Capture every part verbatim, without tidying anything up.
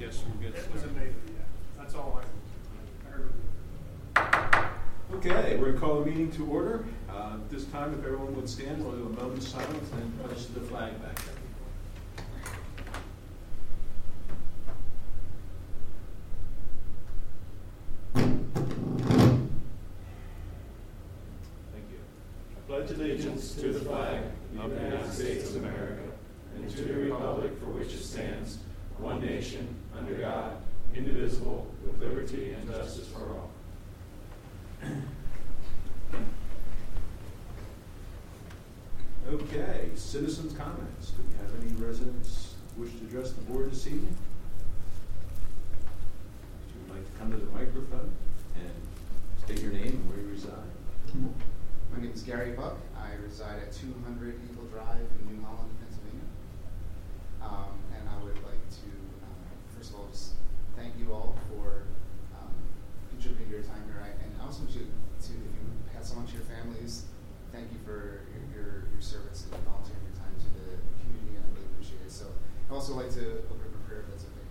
guess we'll get It was started. amazing, yeah. That's all I, I heard. Okay, we're going to call the meeting to order. Uh, this time, if everyone would stand, we'll do a moment's silence and pledge the flag back there. Pledge allegiance to the flag of the United States of America and to the republic for which it stands, one nation, under God, indivisible, with liberty and justice for all. Okay, citizens' comments. Do we have any residents who wish to address the board this evening? If you would like to come to the microphone and state your name and where you reside. My name is Gary Buck. I reside at two hundred Eagle Drive in New Holland, Pennsylvania. Um, and I would like to, uh, first of all, just thank you all for um, contributing your time here. I, and also to, to, if you pass on to your families, thank you for your, your, your service and volunteering your time to the community, and I really appreciate it. So I'd also like to open up a prayer if that's okay.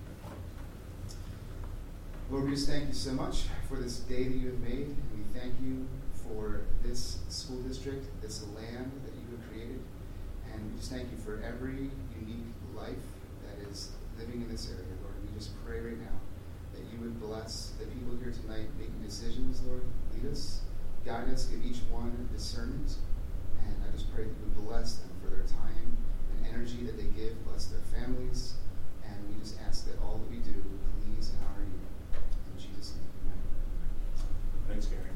Lord, we just thank you so much for this day that you have made, and we thank you for this school district, this land that you have created, and we just thank you for every unique life that is living in this area, Lord. We just pray right now that you would bless the people here tonight making decisions, Lord. Lead us, guide us, give each one discernment, and I just pray that you would bless them for their time and energy that they give, bless their families, and we just ask that all that we do would please and honor you. In Jesus' name, amen. Thanks, Gary.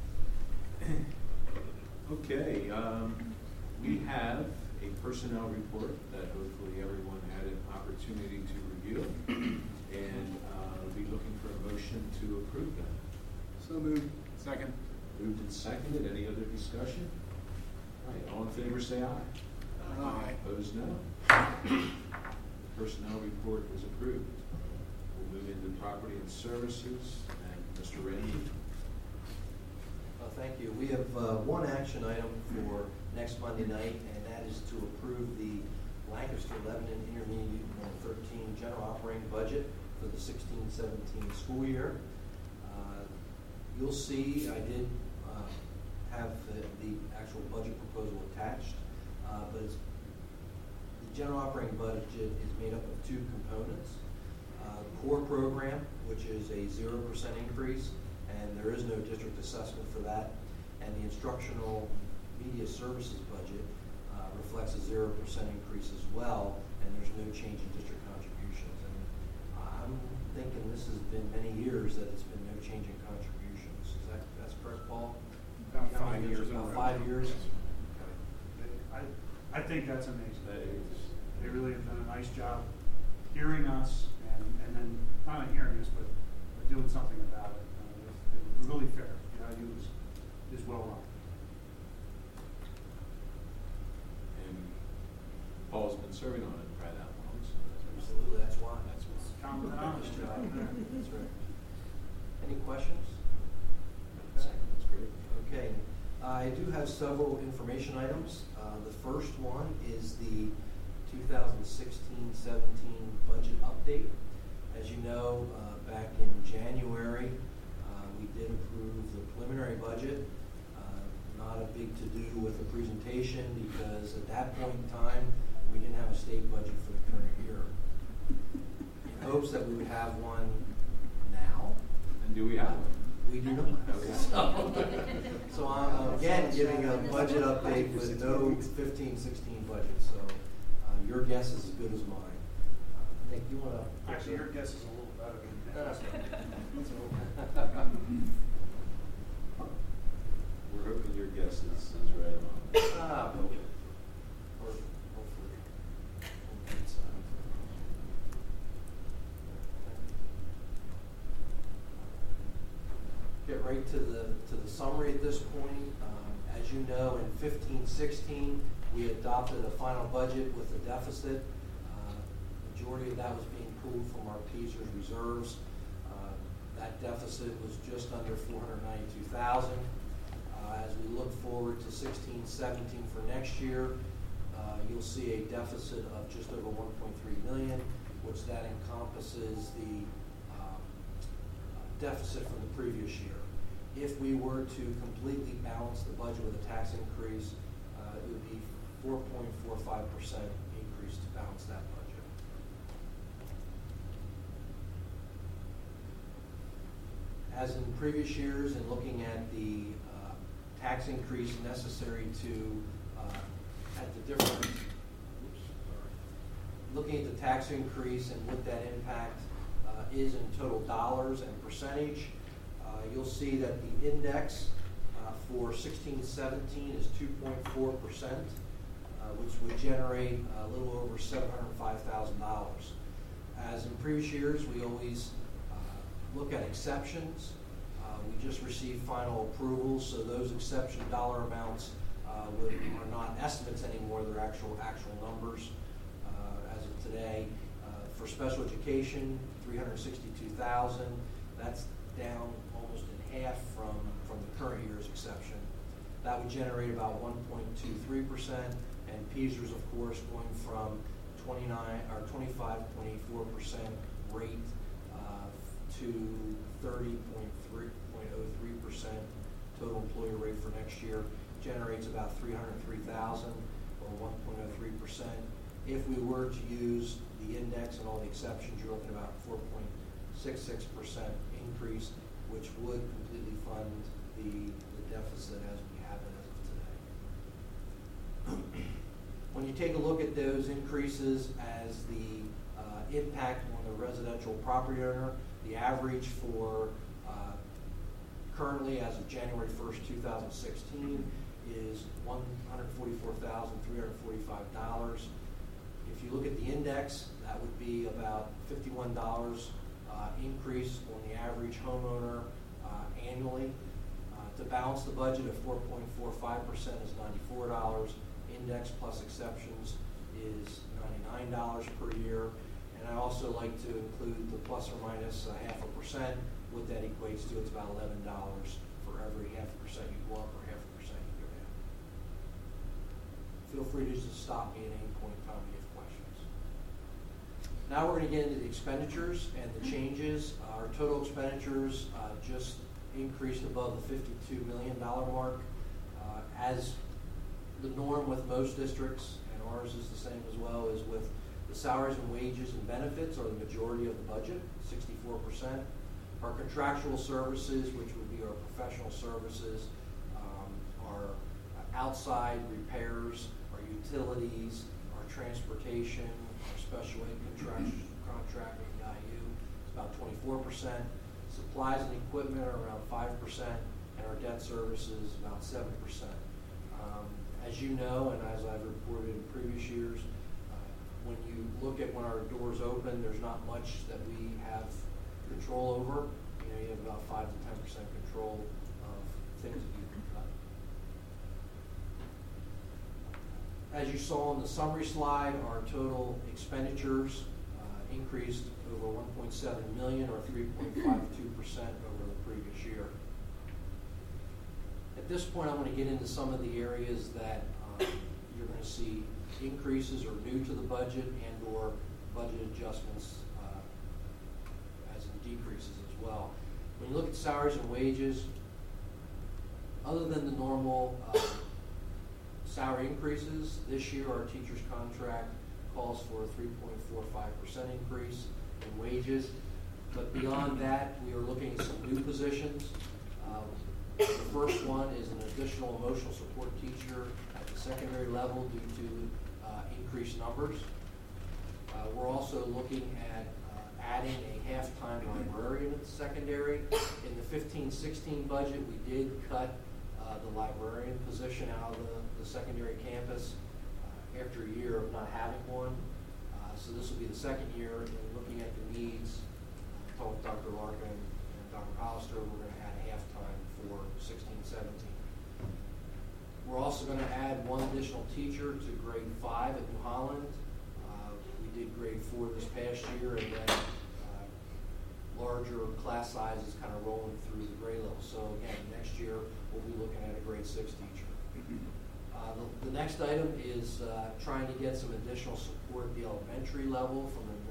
Okay, um, we have a personnel report that hopefully everyone had an opportunity to review, and uh, we'll be looking for a motion to approve that. So moved. Second. Moved and seconded. Any other discussion? All right, all in favor say aye. Aye. Opposed, no. The personnel report was approved. We'll move into property and services, and Mister Randy. Uh, thank you. We have uh, one action item for next Monday night, and that is to approve the Lancaster Lebanon Intermediate one thirteen general operating budget for the sixteen seventeen school year. Uh, you'll see I did uh, have the, the actual budget proposal attached, uh, but it's, the general operating budget is made up of two components. Uh, core program, which is a zero percent increase, and there is no district assessment for that. And the instructional media services budget uh, reflects a zero percent increase as well, and there's no change in district contributions. And I'm thinking this has been many years that it's been no change in contributions. Is that that's correct, Paul? About How five many years. About five years? I, I think that's amazing. That is- They really have done a nice job hearing us and, and then not only hearing us, but, but doing something about it. Uh, it was really fair. The I U is, is well run. And Paul's been serving on it for that long, so that's Absolutely, that's why. That's why. Common knowledge job there. That's right. Any questions? That's, that's great. Okay, I do have several information items. Uh, the first one is the two thousand sixteen seventeen budget update. As you know, uh, back in January, uh, we did approve the preliminary budget. Uh, not a big to-do with the presentation because at that point in time, we didn't have a state budget for the current year. In hopes that we would have one now. And do we have one? We do not. Okay. So, so I'm again giving a budget update with no fifteen sixteen budget. So uh, your guess is as good as mine. Uh, Nick, you want to? Actually, your guess is a little better than that. We're hoping your guess is, is right on. Ah, but or hopefully. It's, uh, Get right to the to the summary at this point. Um, as you know, in fifteen sixteen, we adopted a final budget with a deficit. Uh, majority of that was being pulled from our P S E R S reserves. Uh, that deficit was just under four hundred ninety-two thousand dollars. Uh, as we look forward to sixteen seventeen for next year, uh, you'll see a deficit of just over one point three million dollars, which that encompasses the um, deficit from the previous year. If we were to completely balance the budget with a tax increase, uh, it would be four point four five percent increase to balance that budget. As in previous years, and looking at the uh, tax increase necessary to, uh, at the different, oops, sorry, looking at the tax increase and what that impact uh, is in total dollars and percentage, uh, you'll see that the index uh, for sixteen seventeen is two point four percent, uh, which would generate a little over seven hundred five thousand dollars. As in previous years, we always uh, look at exceptions. Uh, we just received final approval, so those exception dollar amounts uh, would, are not estimates anymore, they're actual actual numbers uh, as of today. Uh, for special education, three hundred sixty-two thousand dollars, that's down almost in half from, from the current year's exception. That would generate about one point two three percent, and P S E R S, of course, going from twenty-nine or twenty-five point eight four percent rate uh, to thirty point oh three percent total employer rate for next year, generates about three hundred three thousand dollars or one point oh three percent. If we were to use the index and all the exceptions, you're looking at about four point six six percent increase, which would completely fund the, the deficit as we have it as of today. When you take a look at those increases as the uh, impact on the residential property owner, the average for uh, currently as of January first, two thousand sixteen is one hundred forty-four thousand three hundred forty-five dollars. If you look at the index, that would be about fifty-one dollars uh, increase on the average homeowner uh, annually. Uh, to balance the budget of four point four five percent is ninety-four dollars. Index plus exceptions is ninety-nine dollars per year. And I also like to include the plus or minus a half a percent. What that equates to, it's about eleven dollars for every half a percent you go up or half a percent you go down. Feel free to just stop me at any point in time if you have questions. Now we're going to get into the expenditures and the changes. Uh, our total expenditures uh, just increased above the fifty-two million dollars mark. Uh, as the norm with most districts, and ours is the same as well, is with the salaries and wages and benefits are the majority of the budget, sixty-four percent. Our contractual services, which would be our professional services, um, our outside repairs, our utilities, our transportation, our special ed contract, contract with the I U, it's about twenty-four percent. Supplies and equipment are around five percent, and our debt services about seven percent. Um, as you know, and as I've reported in previous years, uh, when you look at when our doors open, there's not much that we have control over. You know, you have about five to ten percent control of things that you can cut. As you saw on the summary slide, our total expenditures uh, increased over one point seven million dollars or three point five two percent over the previous year. At this point, I want to get into some of the areas that um, you're going to see increases or new to the budget and or budget adjustments uh, as in decreases as well. When you look at salaries and wages, other than the normal uh, salary increases, this year our teacher's contract calls for a three point four five percent increase in wages. But beyond that, we are looking at some new positions. Uh, The first one is an additional emotional support teacher at the secondary level due to uh, increased numbers. Uh, we're also looking at uh, adding a half-time librarian at the secondary. In the fifteen sixteen budget, we did cut uh, the librarian position out of the, the secondary campus uh, after a year of not having one. Uh, so this will be the second year, and looking at the needs, I told Doctor Larkin and Doctor Hollister, we're going to add a half-time for sixteen seventeen. We're also going to add one additional teacher to grade five at New Holland. Uh, we did grade four this past year, and then uh, larger class sizes kind of rolling through the grade level. So again, next year we'll be looking at a grade six teacher. Uh, the, the next item is uh, trying to get some additional support at the elementary level from an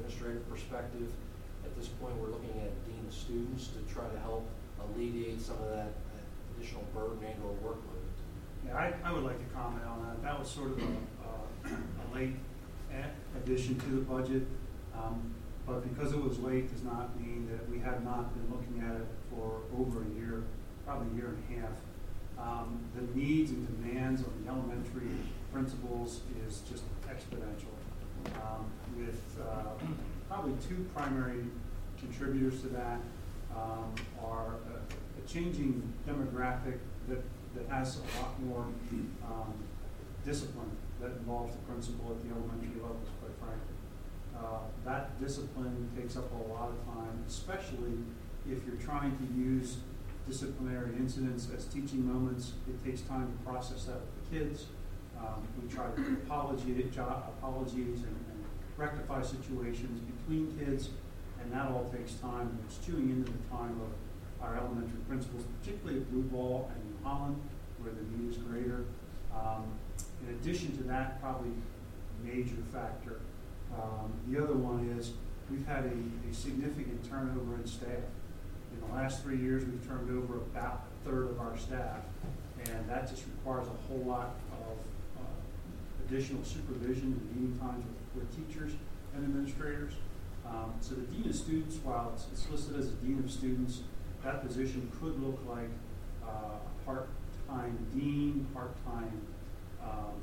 administrative perspective. At this point, we're looking at dean of students to try to help alleviate some of that additional burden and or workload. Yeah, I, I would like to comment on that. That was sort of a, uh, a late addition to the budget, um, but because it was late does not mean that we have not been looking at it for over a year, probably a year and a half. Um, the needs and demands of the elementary principals is just exponential, um, with uh, probably two primary contributors to that um, are a, a changing demographic that, that has a lot more um, discipline that involves the principal at the elementary levels, quite frankly. Uh, that discipline takes up a lot of time, especially if you're trying to use disciplinary incidents as teaching moments. It takes time to process that with the kids. Um, we try to apology, apologies and, and rectify situations between kids, and that all takes time. And it's chewing into the time of our elementary principals, particularly at Blue Ball and New Holland, where the need is greater. Um, in addition to that, probably major factor, um, the other one is we've had a, a significant turnover in staff. In the last three years, we've turned over about a third of our staff, and that just requires a whole lot of uh, additional supervision and meeting times with, with teachers and administrators. Um, so the dean of students, while it's, it's listed as a dean of students, that position could look like uh, a part-time dean, part-time um,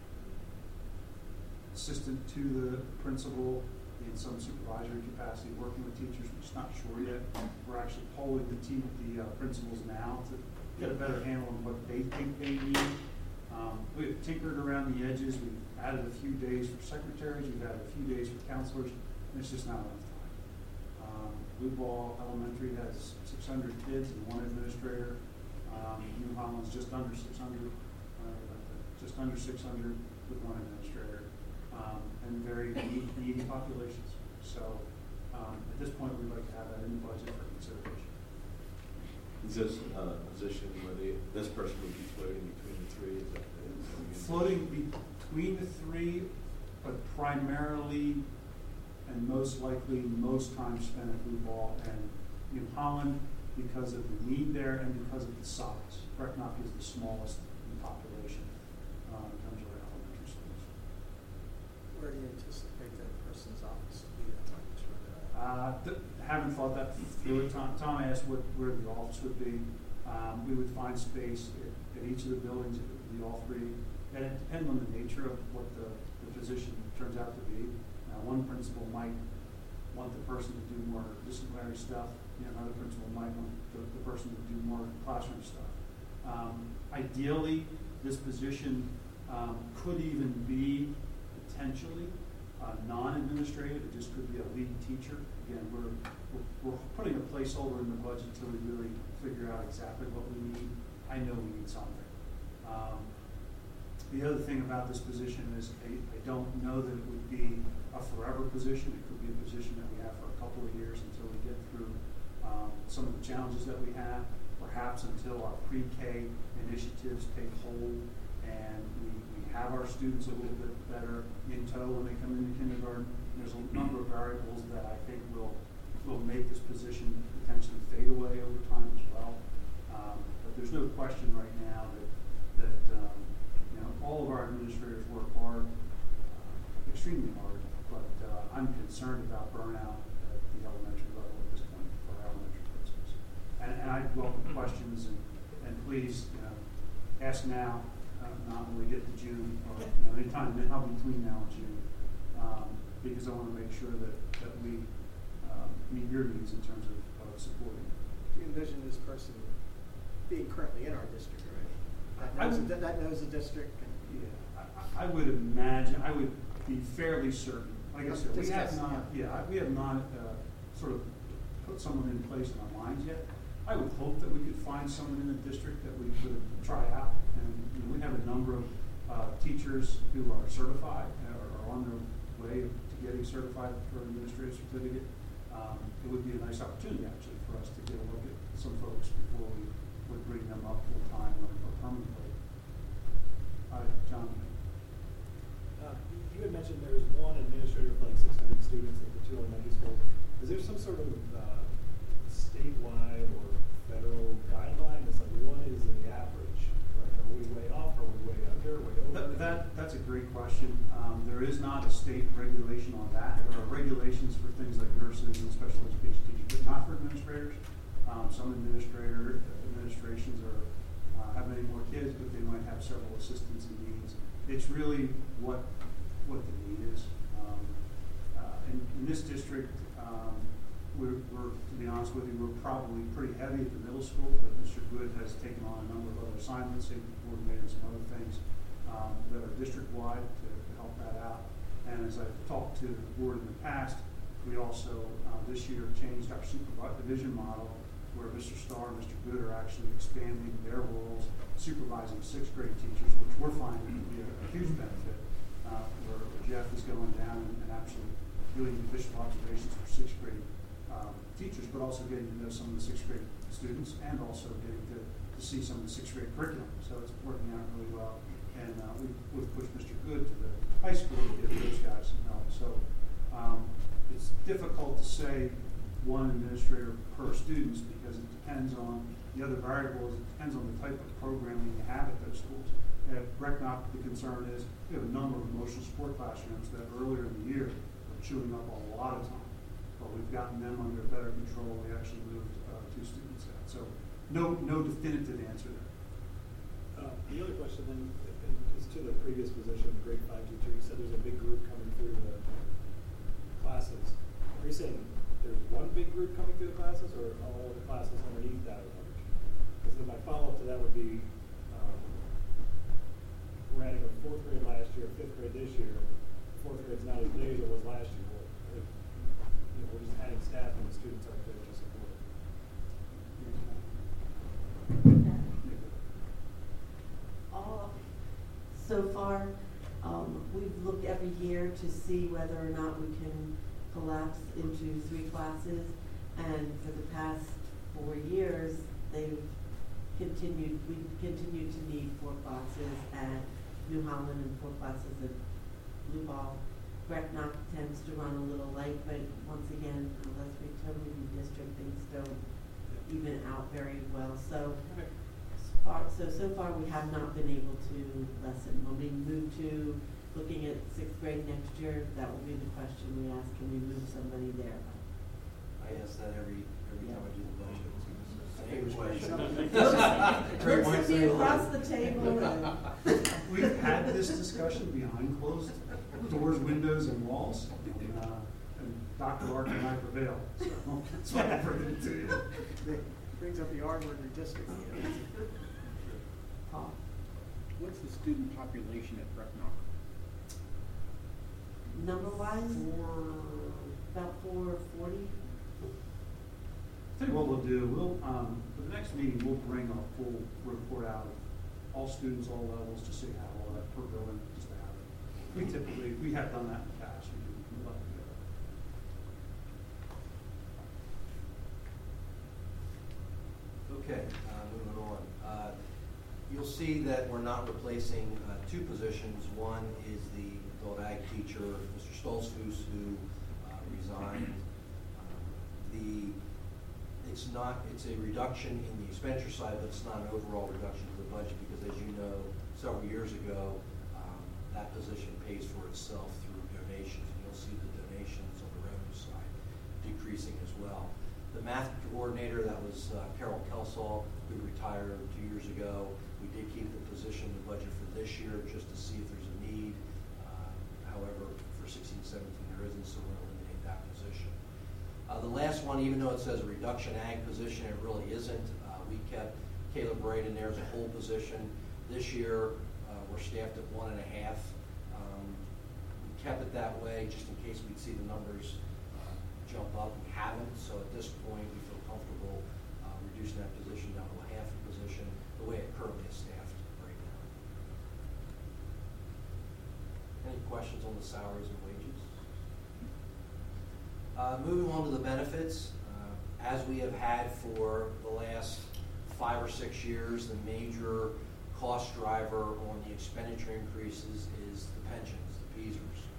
assistant to the principal in some supervisory capacity, working with teachers. We're just not sure yet. We're actually polling the team, the uh, principals now to get a better handle on what they think they need. Um, we've tinkered around the edges. We've added a few days for secretaries. We've added a few days for counselors. And it's just not enough time. Um, Blue Ball Elementary has six hundred kids and one administrator. Um, New Holland's just under six hundred, uh, just under six hundred with one administrator. Um, and very needy, needy populations. So um, at this point, we'd like to have that in the budget for consideration. Is this uh, a position where the, this person would be floating between the three? Is that, is that floating between the three, but primarily and most likely most time spent at Blue Ball and New Holland because of the need there and because of the size. Brecknock is the smallest in population uh, in terms of our elementary schools. Where do you anticipate that person's office to be? Uh, th- haven't thought that through. Tom, Tom asked what, where the office would be. Um, we would find space at, at each of the buildings. It would be all three. And it depends on the nature of what the, the position turns out to be. Uh, one principal might want the person to do more disciplinary stuff. You know, another principal might want the, the person to do more classroom stuff. Um, ideally, this position um, could even be potentially uh, non-administrative. It just could be a lead teacher. Again, we're, we're we're putting a placeholder in the budget until we really figure out exactly what we need. I know we need something. Um, the other thing about this position is I, I don't know that it would be a forever position. It could be a position that we have for a couple of years until we get through um, some of the challenges that we have, perhaps until our pre-K initiatives take hold and we, we have our students a little bit better in tow when they come into kindergarten. There's a number of variables that I think will will make this position potentially fade away over time as well. Um, but there's no question right now that that um, you know all of our administrators work hard, uh, extremely hard. But uh, I'm concerned about burnout at the elementary level at this point for our elementary principals. And, and I welcome questions and, and please you know, ask now. Uh, not when we get to June, or you know, anytime now between now and June, um, because I want to make sure that, that we um, meet your needs in terms of, of supporting. Do you envision this person being currently in our district, right? That knows, I would, the, that knows the district? And yeah, I, I would imagine, I would be fairly certain. Like I said, we have Discuss, not, yeah, yeah we have not uh, sort of put someone in place in our minds yet. I would hope that we could find someone in the district that we could try out. And you know, we have a number of uh, teachers who are certified or are on their way to getting certified for an administrative certificate. Um, it would be a nice opportunity, actually, for us to get a look at some folks before we would bring them up full time or, or permanently. Uh, John. Uh, you had mentioned there was one administrator for like six hundred students at the two elementary schools. Is there some sort of uh, statewide or federal guideline? It's like, what is the average? Like, are we way off? Are we way under? Way over? That, that, that's a great question. Um, there is not a state regulation on that. There are regulations for things like nurses and special education teachers, but not for administrators. Um, some administrator administrations are uh, have many more kids, but they might have several assistants and needs. It's really what what the need is. Um, uh, in, in this district, um, we're, we're, to be honest with you, we're probably pretty heavy at the middle school, but Mister Good has taken on a number of other assignments, safety coordinator and some other things um, that are district-wide to, to help that out. And as I've talked to the board in the past, we also uh, this year changed our supervision model, where Mister Starr and Mister Good are actually expanding their roles, supervising sixth grade teachers, which we're finding to be a, a huge benefit. Uh, where Jeff is going down and, and actually doing visual observations for sixth grade um, teachers, but also getting to know some of the sixth grade students and also getting to, to see some of the sixth grade curriculum. So it's working out really well. And uh, we, we've pushed Mister Good to the high school to give those guys some help. So um, it's difficult to say one administrator per student because it depends on the other variables. It depends on the type of programming you have at those schools. At Brecknock, the concern is we have a number of emotional support classrooms that earlier in the year were chewing up a lot of time, but we've gotten them under better control. We actually moved uh, two students out. So no, no definitive answer there. Uh, the other question then is to the previous position, grade five teacher. You said there's a big group coming through the classes. Are you saying there's one big group coming through the classes, or all the classes underneath that are large? Because then my follow-up to that would be, um, we're adding a fourth grade last year, fifth grade this year. Fourth grade's not as big as it was last year. Well, if, you know, we're just adding staff and the students aren't there to support it. All, so far, um, we've looked every year to see whether or not we can collapse into three classes, and for the past four years, they've continued, we continue to need four classes at New Holland and four classes at Blue Ball. Brecknock tends to run a little light, but once again, unless we totally redistrict, things don't even out very well. So, far, so so far we have not been able to lessen. When we move to looking at sixth grade next year, that will be the question we ask: can we move somebody there? I ask that every every Yeah. time I do the budget. Same question. Looks at you across the table. And We've had this discussion behind closed doors, windows, and walls, and, uh, and Doctor Larkin and I prevailed. So that's why I bring it to you. That brings up the R word redistricting. Paul. What's the student population at Brecknock? Number wise, about four forty. Tell you what we'll do, we'll, um, for the next meeting, we'll bring a full report out of all students, all levels, just so you have all that per building, just to have it. We typically, we have done that in the past. We do- we love to do that. Okay, uh, moving on. Uh, you'll see that we're not replacing uh, two positions. One is the adult ag teacher, Mister Stolzfus, who uh, resigned. Uh, the It's not, it's a reduction in the expenditure side, but it's not an overall reduction to the budget because, as you know, several years ago, um, that position pays for itself through donations. And you'll see the donations on the revenue side decreasing as well. The math coordinator, that was uh, Carol Kelsall, who retired two years ago. We did keep the position in the budget for this year just to see if there's a need. Uh, however, for sixteen seventeen there isn't, so we're going to eliminate that position. Uh, the last one, even though it says a reduction ag position, it really isn't. Uh, we kept Caleb Wright in there as a whole position. This year, uh, we're staffed at one and a half. Um, we kept it that way just in case we'd see the numbers uh, jump up. We haven't, so at this point, we feel comfortable uh, reducing that position down to a half a position, the way it currently is staffed right now. Any questions on the salaries and wages? Uh, moving on to the benefits, uh, as we have had for the last five or six years, the major cost driver on the expenditure increases is the pensions, the P E S Ers.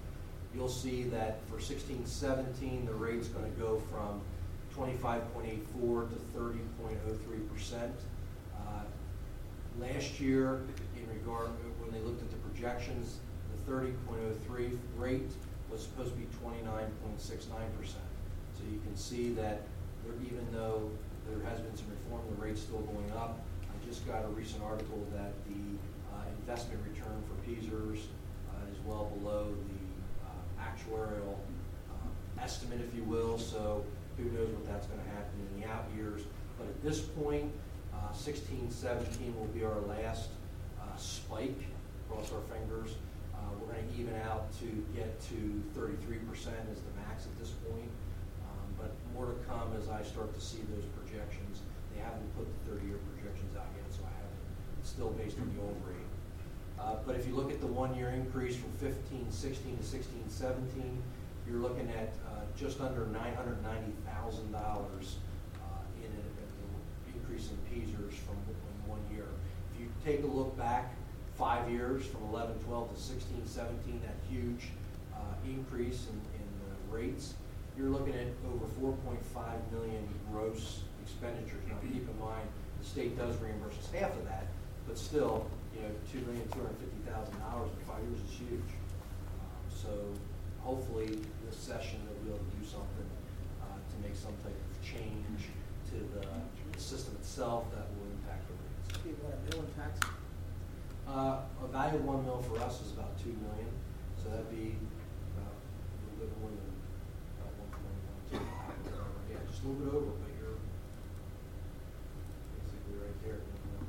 you'll see that for sixteen seventeen, the rate's going to go from twenty-five point eight four to thirty point oh three percent. Uh, last year, in regard, when they looked at the projections, the thirty point oh three rate was supposed to be twenty-nine point six nine percent. So you can see that there, even though there has been some reform, the rate's still going up. I just got a recent article that the uh, investment return for P S E R S uh, is well below the uh, actuarial uh, estimate, if you will. So who knows what that's going to happen in the out years. But at this point, uh, sixteen seventeen will be our last uh, spike. Cross our fingers. Uh, we're going to even out to get to thirty-three percent as the max at this point. Um, but more to come as I start to see those projections. They haven't put the thirty-year projections out yet, so I haven't. It's still based on the old rate. Uh, but if you look at the one-year increase from fifteen sixteen to sixteen seventeen, you're looking at uh, just under nine hundred ninety thousand dollars uh, in an increase in P S E R S from in one year. If you take a look back five years from eleven twelve to sixteen seventeen, that huge uh, increase in, in the rates, you're looking at over four point five million gross expenditures. Now keep in mind, the state does reimburse us half of that, but still, you know, two million two hundred fifty thousand dollars in five years is huge. Um, so hopefully this session they'll be able to do something uh, to make some type of change to the, the system itself that will impact the rates. Hey, what, a mill and tax? Uh, a value of one mil for us is about two million, so that'd be about a little bit more than about one point one two. Yeah, just a little bit over, but you're basically right there.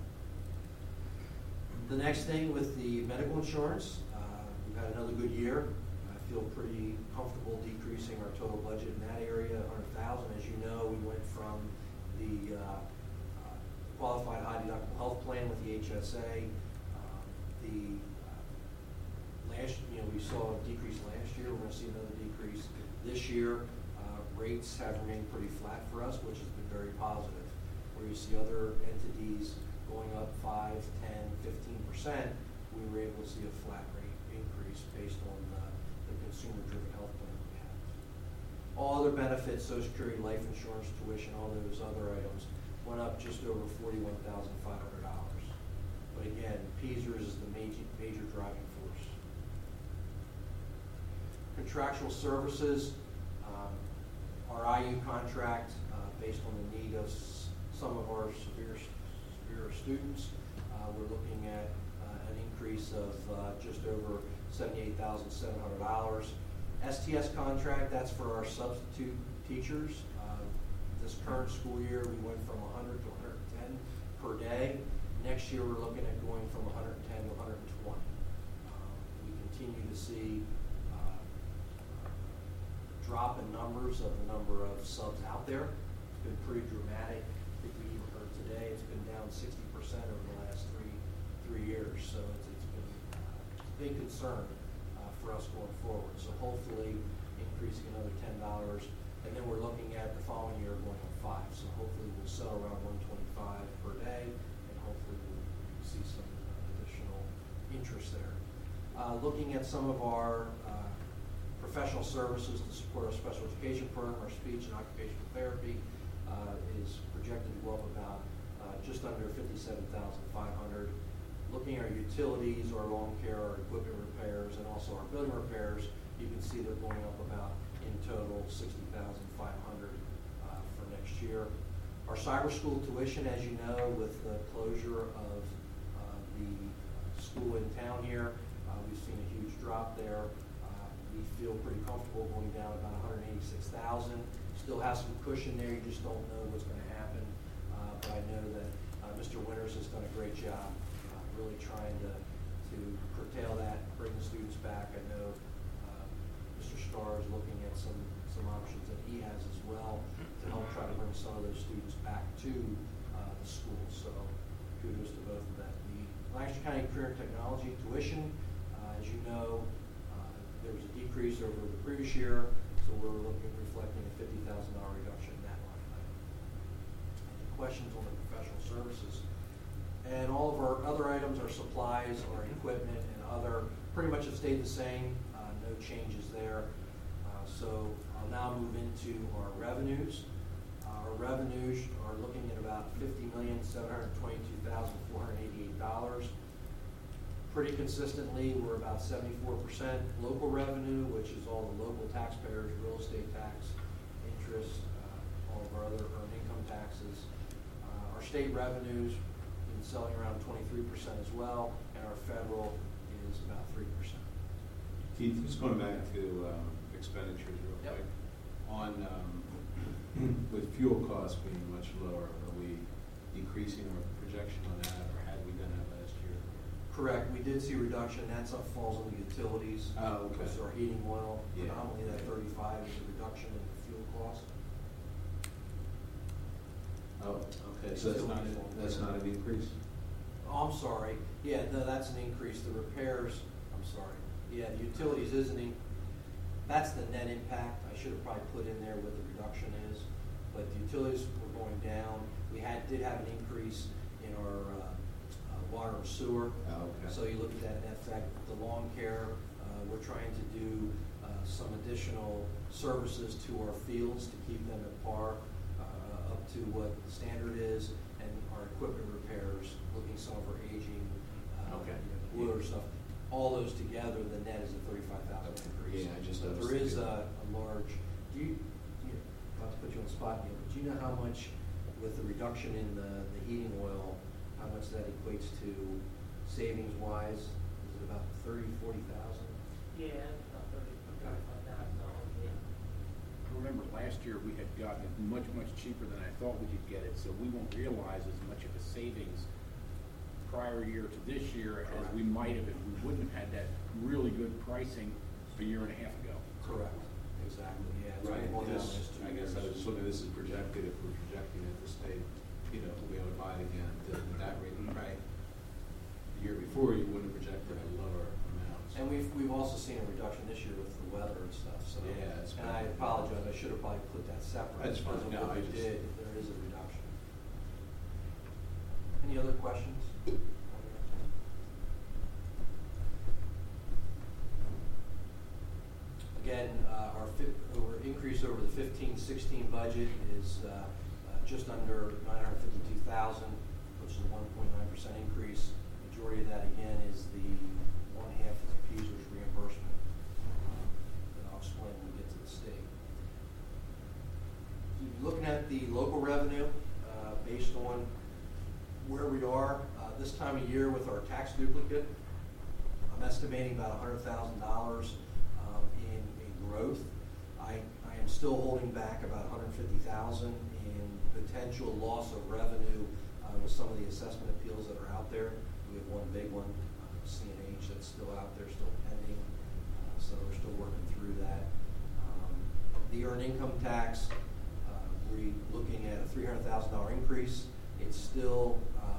The next thing with the medical insurance, uh, we've had another good year. I feel pretty comfortable decreasing our total budget in that area, one hundred thousand. As you know, we went from the uh, uh, qualified high deductible health plan with the H S A. Um, the uh, last, you know, we saw a decrease last year. We're going to see another decrease this year. Uh, rates have remained pretty flat for us, which has been very positive. Where you see other entities going up five, ten, fifteen percent, we were able to see a flat rate increase based on the, the consumer-driven health plan we have. All other benefits, Social Security, life insurance, tuition, all those other items went up just over forty-one thousand five hundred dollars. But again, P S E R S is the major, major driving force. Contractual services, um, our I U contract, uh, based on the need of s some of our severe, severe students, uh, we're looking at uh, an increase of uh, just over seventy-eight thousand seven hundred dollars. S T S contract, that's for our substitute teachers. Uh, this current school year, we went from one hundred to one hundred ten per day. Next year, we're looking at going from one hundred ten to one hundred twenty. Um, we continue to see uh, drop in numbers of the number of subs out there. It's been pretty dramatic. I think we even heard today it's been down sixty percent over the last three three years. So it's, it's been uh, a big concern uh, for us going forward. So hopefully increasing another ten dollars. And then we're looking at the following year going on five. So hopefully we'll settle around one twenty-five per day, and hopefully we'll see some additional interest there. Uh, looking at some of our uh, professional services to support our special education program, our speech and occupational therapy uh, is projected to go up about uh, just under fifty-seven thousand five hundred dollars. Looking at our utilities, our lawn care, our equipment repairs, and also our building repairs, you can see they're going up about, in total, sixty thousand five hundred dollars uh, for next year. Our cyber school tuition, as you know, with the closure of uh, the school in town here, uh, we've seen a huge drop there. Uh, we feel pretty comfortable going down about one hundred eighty-six thousand dollars. Still have some cushion there, you just don't know what's going to happen. Uh, but I know that uh, Mister Winters has done a great job uh, really trying to, to curtail that, bring the students back. I know uh, Mister Starr is looking at some, some options that he has as well to help try to bring some of those students back to uh, the school. So kudos to both of them. The Lancaster County Career and Technology tuition, uh, as you know, uh, there was a decrease over the previous year, so we're looking reflecting a fifty thousand dollar reduction in that line item. Any questions on the professional services? And all of our other items, our supplies, our equipment, and other, pretty much have stayed the same. Uh, no no changes there. Uh, So I'll now move into our revenues. Our revenues are looking at about fifty million, seven hundred twenty-two thousand, four hundred eighty-eight dollars. Pretty consistently, we're about seventy-four percent local revenue, which is all the local taxpayers, real estate tax, interest, uh, all of our other earned income taxes. Uh, Our state revenues been selling around twenty-three percent as well, and our federal is about three percent. Keith, just going back to um, expenditures real Yep. quick. On, um, with fuel costs being much lower, are we decreasing our projection on that, or had we done that last year? Correct, we did see a reduction, that stuff falls on the utilities. Oh, okay. So our heating oil, Yeah. predominantly that thirty-five is a reduction in the fuel cost. Oh, okay, so that's not, a- that's not an increase? Oh, I'm sorry, yeah, no, that's an increase, the repairs, I'm sorry, yeah, the utilities is an in, that's the net impact, I should have probably put in there what the reduction is, but the utilities were going down, we had, did have an increase in our, uh, uh, water and sewer. Oh, okay. So you look at that in effect, the lawn care, uh, we're trying to do, uh, some additional services to our fields to keep them at par, uh, up to what the standard is, and our equipment repairs, looking some of our aging, uh, Okay. you know, water stuff. All those together, the net is a thirty-five thousand increase. Yeah, I just- I But was there is thinking- a, a large, do you, you know, not to put you on the spot, Neil, but do you know how much, with the reduction in the, the heating oil, how much that equates to savings wise? Is it about thirty, forty thousand? Yeah, about thirty, thirty-five thousand dollars, yeah. Remember, last year we had gotten it much, much cheaper than I thought we could get it, so we won't realize as much of a savings prior year to this year as we might have if we wouldn't have had that really good pricing a year and a half ago. Correct, exactly, yeah. it's Right, been going down because last two I guess I years. was looking, this is projected, if we're projecting it to stay, you know, we ought to buy it again, at that rate, right? The year before, you wouldn't have projected a lower amount. so- And we've, we've also seen a reduction this year with the weather and stuff, so. Yeah, it's And been- I apologize, I should have probably put that separate. That's fine. because of No, what I we just- did, there is a reduction. Any other questions? Again, uh, our fi- over, increase over the fifteen sixteen budget is, uh, uh, just under nine hundred fifty-two thousand, which is a one point nine percent increase. Majority of that, again, is the one half of the P S E R S reimbursement, uh, that I'll explain when we get to the state. Looking at the local revenue, uh, based on where we are, uh, this time of year with our tax duplicate, I'm estimating about a hundred thousand dollars, um, in, in growth. I, I am still holding back about a hundred fifty thousand in potential loss of revenue, uh, with some of the assessment appeals that are out there. We have one big one, uh, C N H, that's still out there, still pending, uh, so we're still working through that. Um, The earned income tax, uh, we're looking at a three hundred thousand dollar increase. It's still uh,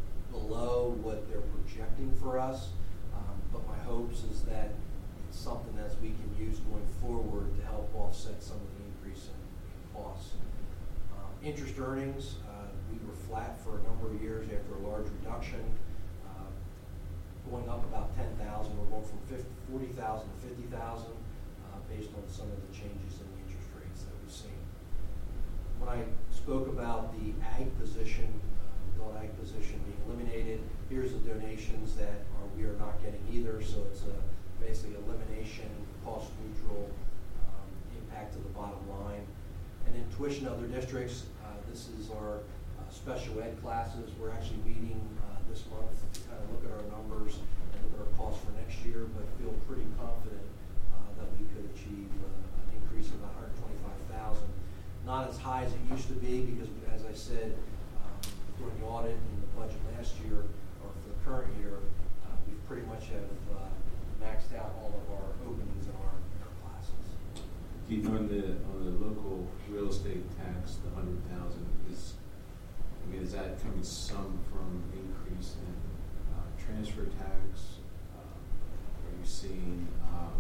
below what they're projecting for us, um, but my hopes is that it's something that we can use going forward to help offset some of the increase in, in costs. Um, interest earnings, uh, we were flat for a number of years after a large reduction, uh, going up about ten thousand. We're going from forty thousand to fifty thousand, uh, based on some of the changes in the interest rates that we've seen. When I spoke about the ag position, uh, adult ag position being eliminated, here's the donations that are, we are not getting either, so it's a basically elimination, cost neutral, um, impact to the bottom line. And then tuition other districts, uh, this is our uh, special ed classes. We're actually meeting uh, this month to kind of look at our numbers and look at our costs for next year, but feel pretty confident uh, that we could achieve uh, an increase of one hundred twenty-five thousand. Not as high as it used to be because, as I said, um, during the audit and the budget last year, or for the current year, uh, we pretty much have uh, maxed out all of our openings in our, in our classes. Keith, on the, on the local real estate tax, the hundred thousand, is, I mean, is that coming some from increase in uh, transfer tax? Uh, Are you seeing um,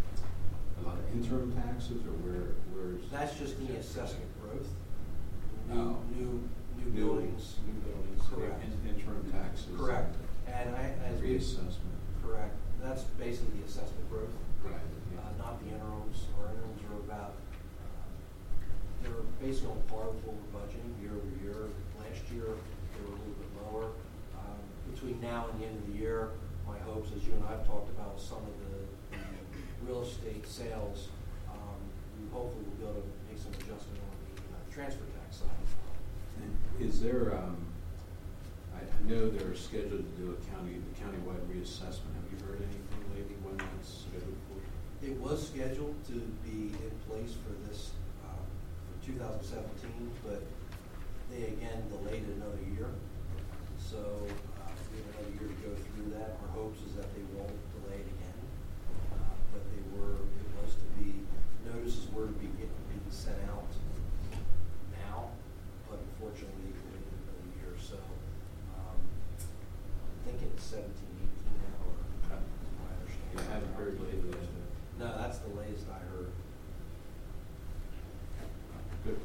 a lot of interim taxes, or where, where's? That's just the assessment growth. New, Oh. new, new New- buildings. New buildings, so Correct. in- interim taxes. Correct. And I, as we, Reassessment. correct. That's basically the assessment growth. Right. Uh, yeah. are what we're budgeting year over year. Last year, they were a little bit lower. Um, Between now and the end of the year, my hopes, as you and I have talked about, some of the the real estate sales, um, we hopefully will be able to make some adjustment on the uh, transfer tax side as well. And is there, um, I I know they're scheduled to do a county, the countywide reassessment. Have you heard anything lately when that's scheduled for? It was scheduled to be in place for this, um, for two thousand seventeen, but they again delayed it another year. So uh, we have another year to go through that. Our hopes is that they won't delay it again. Uh, But they were, it was to be, notices were to be getting, being sent out now, but unfortunately they delayed it another year. So um, I'm thinking it's seventeen, eighteen now, or Uh, is my understanding. You haven't heard lately, has it? No, that's the latest I heard. Good.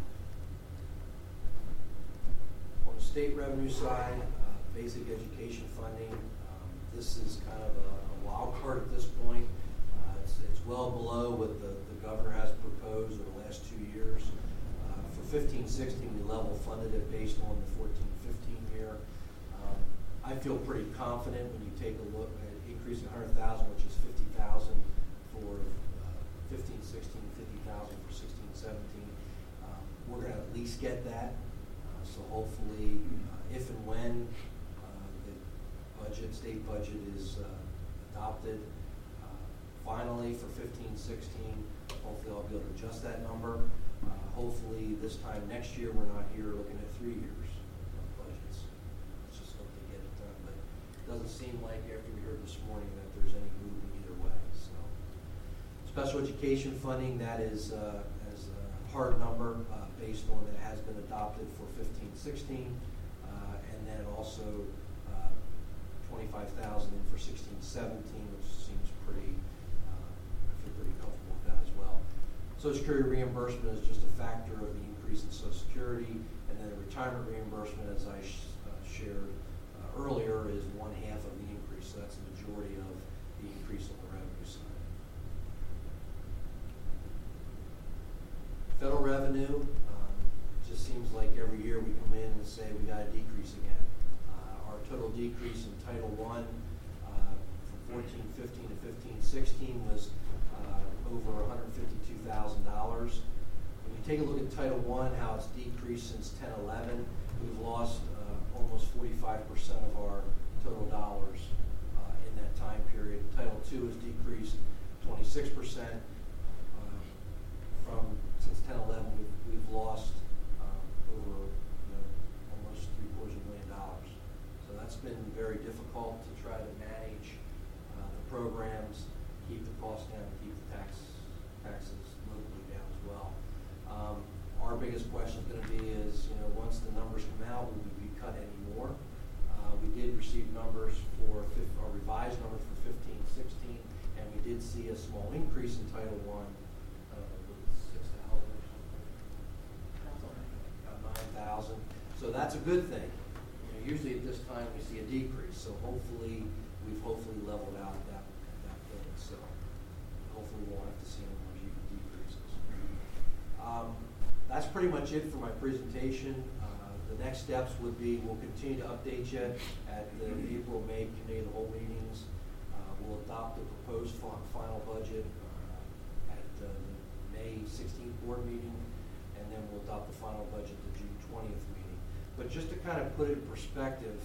On the state revenue side, uh, basic education funding, um, this is kind of a a wild card at this point. Uh, It's, it's well below what the, the governor has proposed in the last two years. Uh, For fifteen sixteen, we level funded it based on the fourteen fifteen year. Um, I feel pretty confident when you take a look at increasing one hundred thousand, which is fifty thousand for uh, fifteen sixteen, fifty thousand for sixteen seventeen. Um, We're going to at least get that. Uh, So hopefully, uh, if and when uh, the budget, state budget is uh, adopted, uh, finally for fifteen sixteen, hopefully I'll be able to adjust that number. Uh, Hopefully, this time next year, we're not here looking at three years of budgets. Let's just hope they get it done. But it doesn't seem like, after we heard this morning, that there's any movement either way. So, special education funding, that is uh, as a hard number uh, based on that it has been adopted for fifteen sixteen, uh, and then also uh, twenty-five thousand in for sixteen seventeen, which seems pretty, uh, I feel pretty comfortable with that as well. Social Security reimbursement is just a factor of the increase in Social Security, and then the retirement reimbursement, as I sh- uh, shared uh, earlier, is one half of the increase. So that's the majority of the increase on the revenue side. Federal revenue, um, just seems like every year we come in and say we got a decrease again. Uh, our total decrease in Title One uh, from fourteen fifteen to fifteen sixteen was uh, over one hundred fifty-two thousand dollars. When you take a look at Title One, how it's decreased since ten eleven, we've lost uh, almost forty-five percent of our total dollars uh, in that time period. Title Two has decreased twenty-six percent. Uh, from since ten eleven, we've, we've lost um, over you know, almost three quarters of a million dollars. So that's been very difficult to try to manage uh, the programs, keep the costs down, keep the tax taxes locally down as well. Um, our biggest question is going to be is, you know, once the numbers come out, will we be cut any more? Uh, we did receive numbers for, fif- or revised numbers for fifteen sixteen, and we did see a small increase in Title One, uh, six thousand or something, about nine thousand. So that's a good thing. You know, usually at this time we see a decrease, so hopefully we've hopefully leveled out that that thing. So hopefully we won't have to see any more decreases. Um, that's pretty much it for my presentation. Uh, the next steps would be we'll continue to update you at the April, May committee of the whole meetings. Uh, we'll adopt the proposed fi- final budget uh, at uh, the May sixteenth board meeting, and then we'll adopt the final budget at the June twentieth meeting. But just to kind of put it in perspective,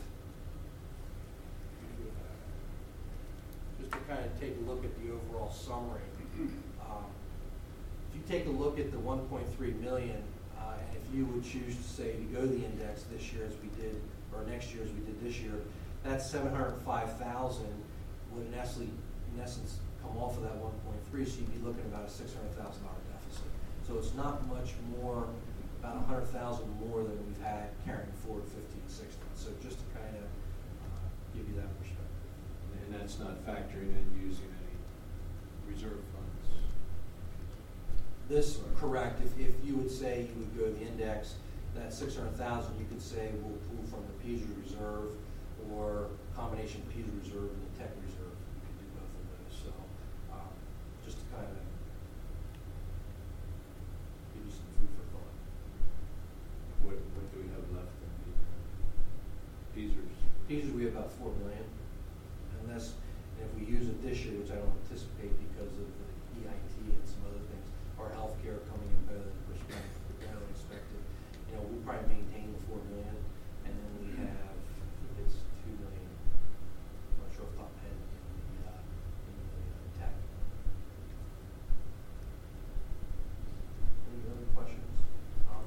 just to kind of take a look at the overall summary. Um, if you take a look at the one point three million, uh, and if you would choose to say to go the index this year as we did, or next year as we did this year, that's seven hundred five thousand would in essence, in essence come off of that one point three, so you'd be looking at about a six hundred thousand dollars deficit. So it's not much more, about one hundred thousand more than we've had carrying forward fifteen sixteen. So just to kind of uh, give you that perspective. And that's not factoring in using any reserve funds. This, correct, if, if you would say you would go the index, that six hundred thousand, you could say we'll pull from the P S U reserve or combination P S U reserve and the tech reserve. You could do both of those. So um, just to kind of give you some food for thought. Teasers, we have about four million. And that's, and if we use it this year, which I don't anticipate because of the E I T and some other things, our healthcare coming in better than expected, better than expected. You know, we'll probably maintain the four million, and then we have, I think it's two million. I'm not sure off the top of my head in the, uh, in the uh, tech. Any other questions? Um,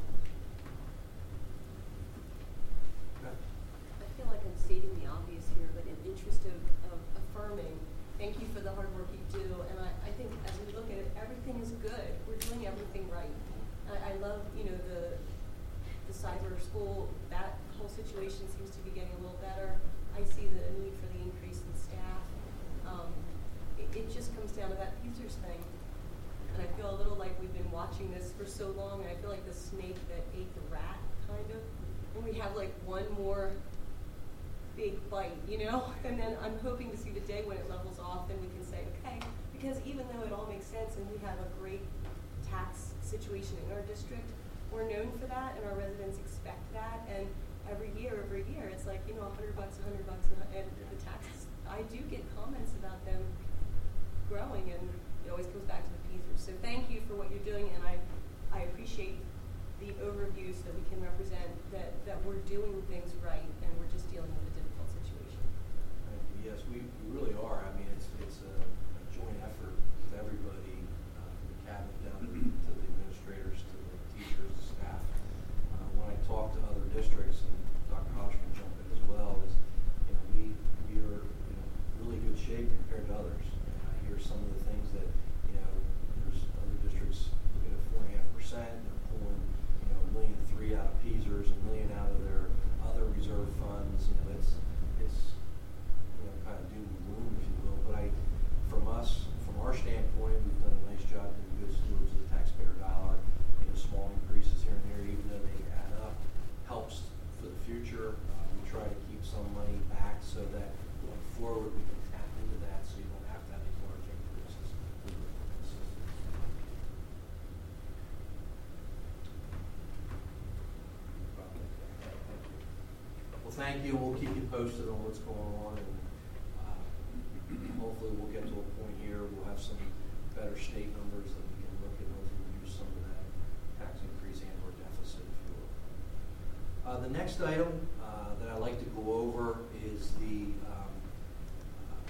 okay. I feel like I'm stating the obvious here, but in interest of, of affirming, thank you for the hard work you do. And I, I think as we look at it, everything is good. We're doing everything right. I, I love, you know, the the cyber school. That whole situation seems to be getting a little better. I see the need for the increase in staff. Um, it, it just comes down to that Peasers thing. And I feel a little like we've been watching this for so long, and I feel like the snake that ate the rat, kind of. And we have like one more big bite, you know? And then I'm hoping to see the day when it levels off and we can say, okay, because even though it all makes sense and we have a great tax situation in our district, we're known for that and our residents expect that. And every year, every year, it's like, you know, a hundred bucks, a hundred bucks, and the taxes, I do get comments about them growing, and it always comes back to the Peasers. So thank you for what you're doing, and I, I appreciate the overview so that we can represent that, that we're doing things right and we're just dealing with a difficult situation. Thank you. Yes, we, we really are. I mean, it's it's a, a joint effort with everybody, uh, from the cabinet down to, to the administrators, to the teachers, the staff. Uh, when I talk to other districts, and Doctor Hodge can jump in as well, is you know we we are you know really good shape compared to others. And I hear some of the things that you know there's other districts looking at four and a half percent. They're pulling you know a million three out of Peasers, a million out of their other reserve funds. You know it's it's you know kind of doom and gloom, if you will. But I, from us, from our standpoint, we've done a nice job being good stewards of the taxpayer dollar. You know, small increases here and there, even though they add up, helps for the future. Uh, we try to keep some money back so that going forward we can tap into that, so you don't have to have these large increases. Well, thank you. We'll keep you posted on what's going on, and uh, hopefully we'll get to a point here. We'll have some better state numbers that we can look at and reduce some of that tax increase and or deficit, if you will. Uh, the next item uh, that I'd like to go over is the um, uh,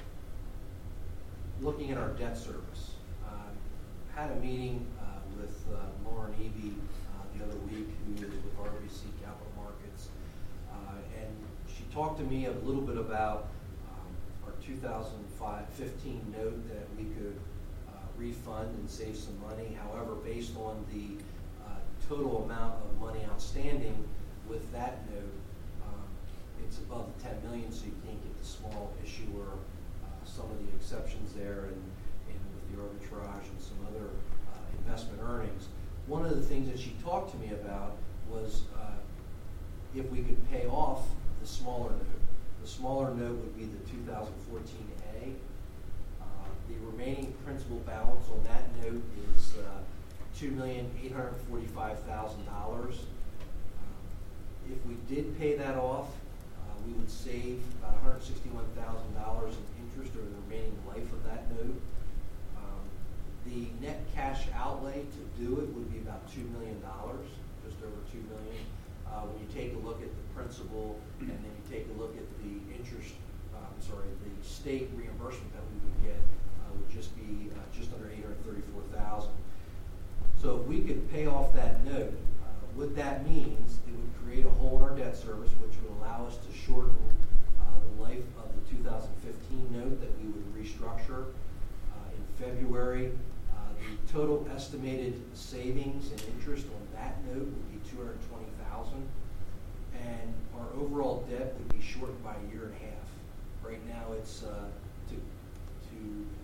looking at our debt service. Uh, had a meeting uh, with uh, Lauren Eby uh, the other week, who is with R B C Capital Markets. Uh, and she talked to me a little bit about um, our two thousand fifteen note that we could uh, refund and save some money. However, based on the uh, total amount of money outstanding with that note, um, it's above the ten million dollars, so you can't get the small issuer, uh, some of the exceptions there, and, and with the arbitrage and some other uh, investment earnings. One of the things that she talked to me about was uh, if we could pay off the smaller note. The smaller note would be the two thousand fourteen A. Uh, the remaining principal balance on that note is uh, two million eight hundred forty-five thousand dollars. Uh, if we did pay that off, uh, we would save about one hundred sixty-one thousand dollars in interest over the remaining life of that note. Um, the net cash outlay to do it would be about two million dollars, just over two million dollars. Uh, when you take a look at the principal and then you take a look at the interest, uh, I'm sorry, the state reimbursement that we would get uh, would just be uh, just under eight hundred thirty-four thousand dollars. So if we could pay off that note, uh, what that means, it would create a hole in our debt service, which would allow us to shorten uh, the life of the two thousand fifteen note that we would restructure uh, in February. Uh, the total estimated savings and interest on that note would be two hundred twenty thousand dollars, and our overall debt would be shortened by a year and a half. Right now, it's uh, to to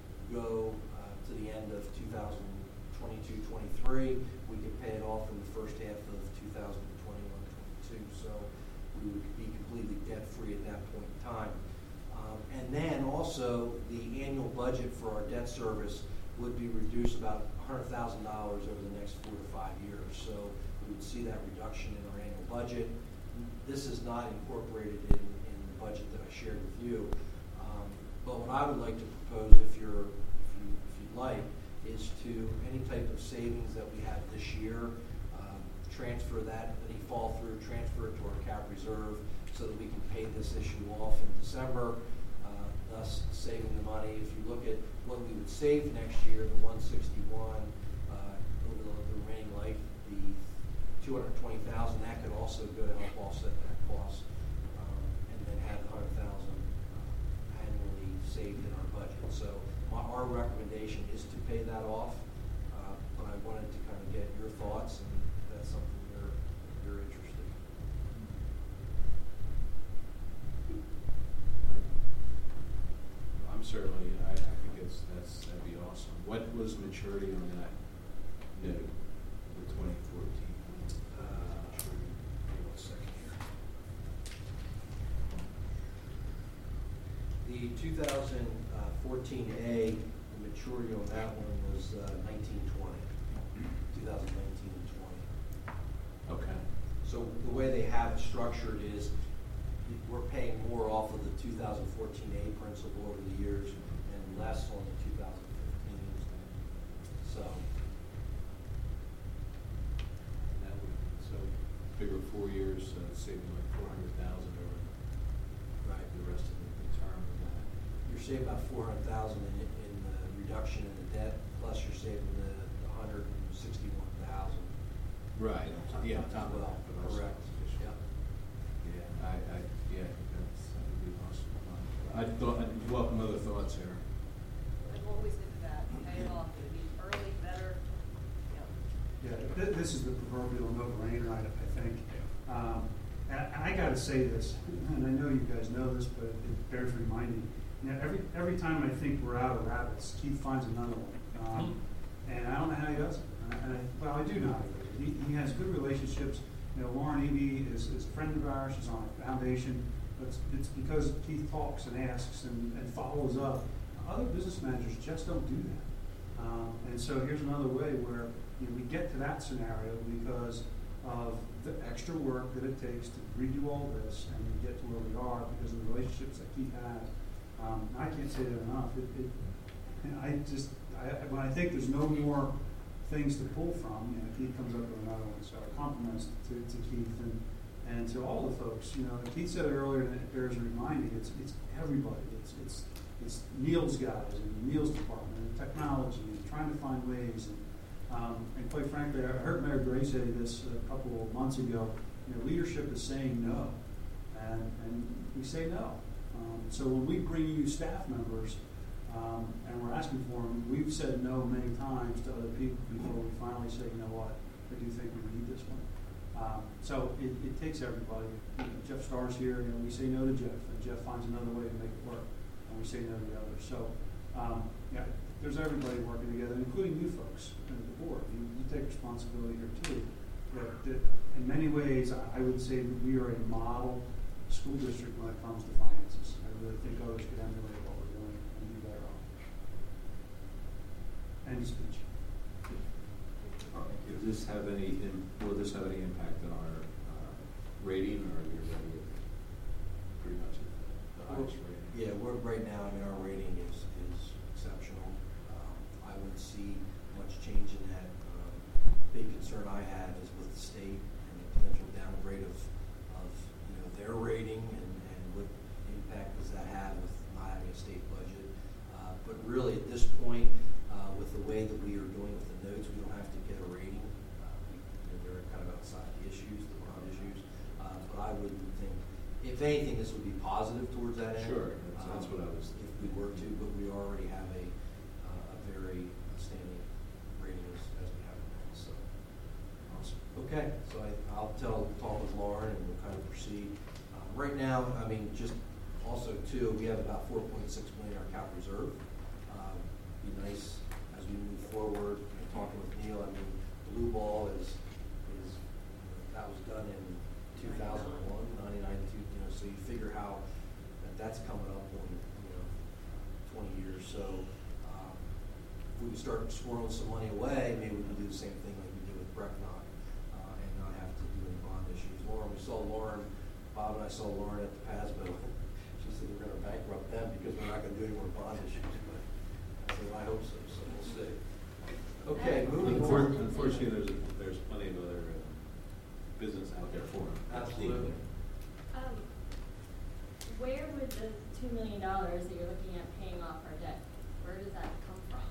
go uh, to the end of two thousand twenty-two twenty-three. We could pay it off in the first half of two thousand twenty-one twenty-two, so we would be completely debt-free at that point in time. Um, and then also, the annual budget for our debt service would be reduced about one hundred thousand dollars over the next four to five years. So we would see that reduction in our annual budget. This is not incorporated in, in the budget that I shared with you. Um, but what I would like to propose, if you're, if, you, if you'd like, is to any type of savings that we have this year, um, transfer that, any fall through, transfer it to our cap reserve so that we can pay this issue off in December, uh, thus saving the money. If you look at what we would save next year, the one sixty-one, uh, over the, the remaining life, the two hundred twenty thousand, that could also go to help offset that cost, um, and then have one hundred thousand uh, annually saved in our budget. So my, our recommendation is to pay that off, uh, but I wanted to kind of get your thoughts, and if that's something you're you're interested in. I'm certainly, I, I think it's, that's, that'd be awesome. What was maturity on that note, the twenty fourteen? Uh, hang on a second here. The two thousand fourteen A, the maturity on that one was uh, nineteen twenty. twenty nineteen and twenty. Okay. So the way they have it structured is we're paying more off of the two thousand fourteen A principal over the years and less on the two thousand fifteen. So. That would, so figure four years, uh, saving like four hundred thousand over Right. the rest of the, the term of that. You're saving about four hundred thousand in, in the reduction in the debt, plus you're saving the, the hundred and sixty-one thousand. Right. Yeah, on top of that. but also Correct. additional. Yeah. Yeah, I, I, yeah, that's, that would be awesome. I thought, I'd welcome other thoughts here. I'm always into that, pay it off, it'd be early, better, yeah. Yeah, th- this is the proverbial no-brainer, I, I think. Um, and I gotta say this, and I know you guys know this, but it bears reminding. You know, every every time I think we're out of rabbits, Keith finds another one, um, and I don't know how he does it. And I, and I, well, I do know how he does it. He, he has good relationships. You know, Lauren Eby is, is a friend of ours. She's on a foundation, but it's, it's because Keith talks and asks and, and follows up. Other business managers just don't do that. Um, and so here's another way where you know, we get to that scenario because of the extra work that it takes to redo all this and we get to where we are because of the relationships that Keith has. Um, I can't say that enough. It, it, I just, I, when I think there's no more things to pull from, you know, Keith comes up with another one. So compliments to, to Keith and, and to all the folks. You know, Keith said it earlier, and it bears reminding. It's it's everybody. It's it's it's Neil's guys and Neil's department and technology and trying to find ways. And, um, and quite frankly, I heard Mayor Gray say this a couple of months ago. You know, leadership is saying no, and and we say no. Um, so when we bring you staff members um, and we're asking for them, we've said no many times to other people before we finally say, you know what, I do think we need this one. Um, so it, it takes everybody. You know, Jeff Starr's here, you know, we say no to Jeff, and Jeff finds another way to make it work, and we say no to the others. So um, yeah, there's everybody working together, including you folks and the board. You, you take responsibility here too. That, that in many ways, I, I would say that we are a model school district when it comes to finances. I really think others could emulate what we're doing and do better off. End of speech. Does this have any, in- will this have any impact on our uh, rating, or are you ready with pretty much the highest rating? Yeah, we're, right now, I mean, our rating is, is exceptional. Um, I wouldn't see much change in that. Um, big concern I have is with the state and the potential downgrade of, of you know, their rating and, and what impact does that have with not having a state budget. Uh, but really, at this point, uh, with the way that we are doing with the notes, we don't have to get a rating. Uh, we, you know, they're kind of outside the issues, the bond issues. Uh, but I wouldn't think, if anything, this would be positive towards that end. Sure, that's, that's Um, what I was If thinking. we were to, but we already have a, uh, a very outstanding rating as, as we have now, so. Awesome. Okay, so I, I'll tell, talk with Lauren and we'll kind of proceed. Um, right now, I mean, just also too, we have about four point six million in our cap reserve. Um, be nice as we move forward, and talking with Neil, I mean, Blue Ball is, is, that was done in two thousand one, ninety-nine, two, you know, so you figure how that that's coming up on, you know, twenty years. So, um, if we can start squirreling some money away, maybe we can do the same thing like we did with Brecknock, uh, and not have to do any bond issues. Lauren, we saw Lauren, Bob and I saw Lauren at the P A S B O said we're gonna bankrupt them because we're not gonna do any more bond issues, but I said, I hope so, so we'll see. Okay, moving Unfor- on. Unfortunately, there's, a- there's plenty of other uh, business out there for them. Absolutely. Um, where would the two million dollars that you're looking at paying off our debt, where does that come from?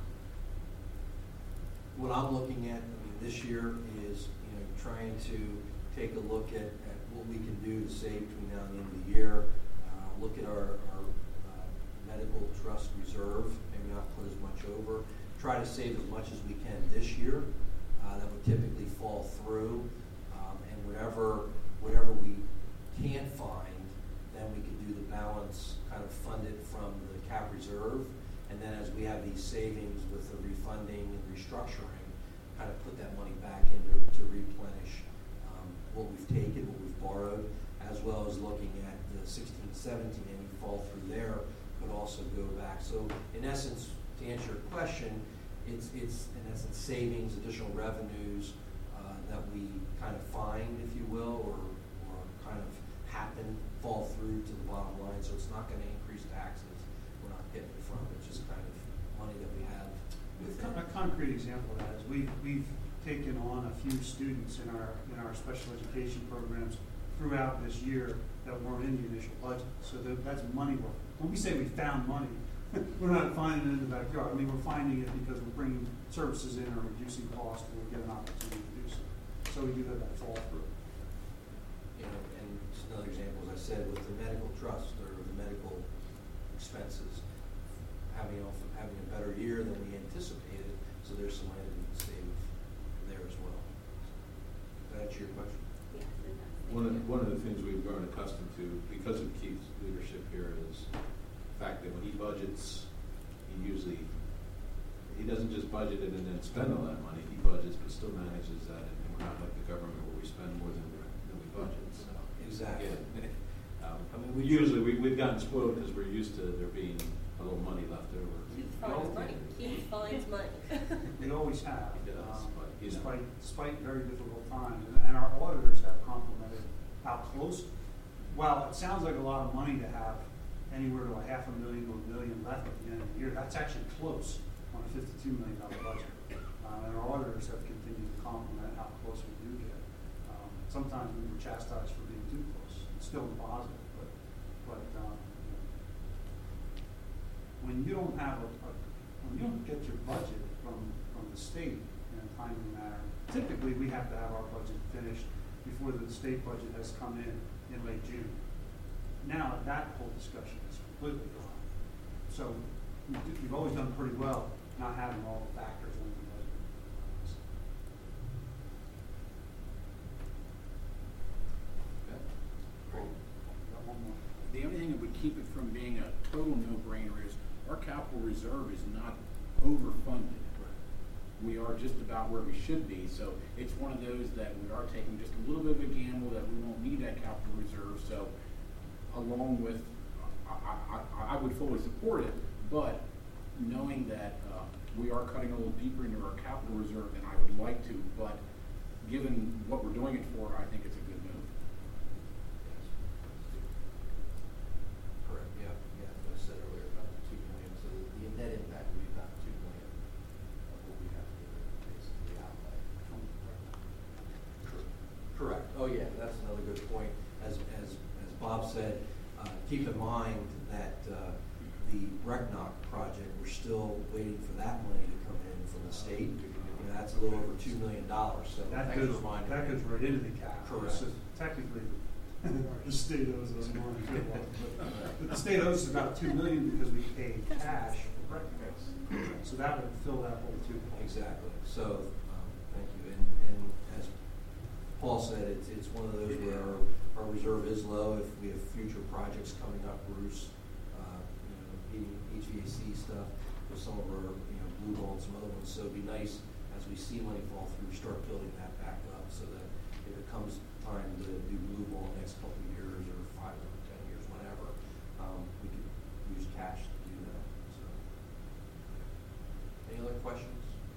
What I'm looking at, I mean, this year is, you know, trying to take a look at, at what we can do to save between now and the end of the year. Uh, look at our, our uh, medical trust reserve, maybe not put as much over. Try to save as much as we can this year. Uh, that would typically fall through, um, and whatever whatever we can't find, then we can do the balance, kind of fund it from the cap reserve, and then as we have these savings with the refunding and restructuring, kind of put that money back into to replenish um, what we've taken, what we've borrowed, as well as looking at the sixteen, seventeen, any fall through there could also go back. So in essence, to answer your question, it's it's in essence savings, additional revenues uh, that we kind of find, if you will, or or kind of happen, fall through to the bottom line. So it's not going to increase taxes. We're not getting it from it. It's just kind of money that we have within. A concrete example of that is we've, we've taken on a few students in our, in our special education programs throughout this year that weren't in the initial budget. So that, that's money work. When we say we found money, we're not finding it in the backyard. I mean, we're finding it because we're bringing services in or reducing costs and we get an opportunity to do so. So we do have that fall through. You know, and just another example, as I said, with the medical trust or the medical expenses, having a, having a better year than we anticipated, so there's some money that we can save there as well. Does that answer your question? Yes, it does. Thank One of, you. one of the things we've grown accustomed to, because of Keith's leadership here, is the fact that when he budgets, he usually, he doesn't just budget it and then spend all that money, he budgets but still manages that, and we're not like the government where we spend more than we, than we budget, so. Exactly. Yeah. Um, I mean, we Usually, we, we've gotten spoiled because we're used to there being a little money left over. Keith finds money. Keith finds money. We always have, He does, um, but, you know. despite, despite very difficult times. And, and our auditors have complimented how close, while it sounds like a lot of money to have anywhere to a half a million to a million left at the end of the year, that's actually close on a fifty-two million dollar budget. Um, and our auditors have continued to compliment how close we do get. Um, sometimes we were chastised for being too close. It's still positive, but, but um, you know, when you don't have a, a when you don't get your budget from, from the state in a timely manner, typically we have to have our budget finished before the state budget has come in in late June. Now that whole discussion is completely gone. So we do- we've always done pretty well not having all the factors in the budget. Great. Got one more. The only thing that would keep it from being a total no-brainer is our capital reserve is not overfunded. We are just about where we should be, so it's one of those that we are taking just a little bit of a gamble that we won't need that capital reserve, so along with, I, I, I would fully support it, but knowing that uh, we are cutting a little deeper into our capital reserve than I would like to, but given what we're doing it for, I think it's a good move. Correct, yeah, yeah, as I said earlier, about the two million, so the net impact would be about two million of what we have to basically outlay. Correct, oh yeah, that's another good point. As, as, as Bob said, uh, keep in mind that, uh, the Brecknock project, we're still waiting for that money to come in from the state. You know, that's a little over two million dollars, so That thanks goes, for reminding me. that goes right into the cap. Correct. So technically, the state owes us money too. But the state owes us about two million because we paid cash for Breckenridge. So that would fill that whole two. Exactly, so, um, thank you, and, and as Paul said, it's, it's one of those where our, our reserve is low. If we have future projects coming up, Bruce, uh, you know, heating, H V A C stuff, with some of our, you know, Blue Ball and some other ones, so it'd be nice, as we see money fall through, start building that back up, so that if it comes time to do Blue Ball next couple of years, or five or ten years, whatever, um, we could use cash to do that, so. Any other questions?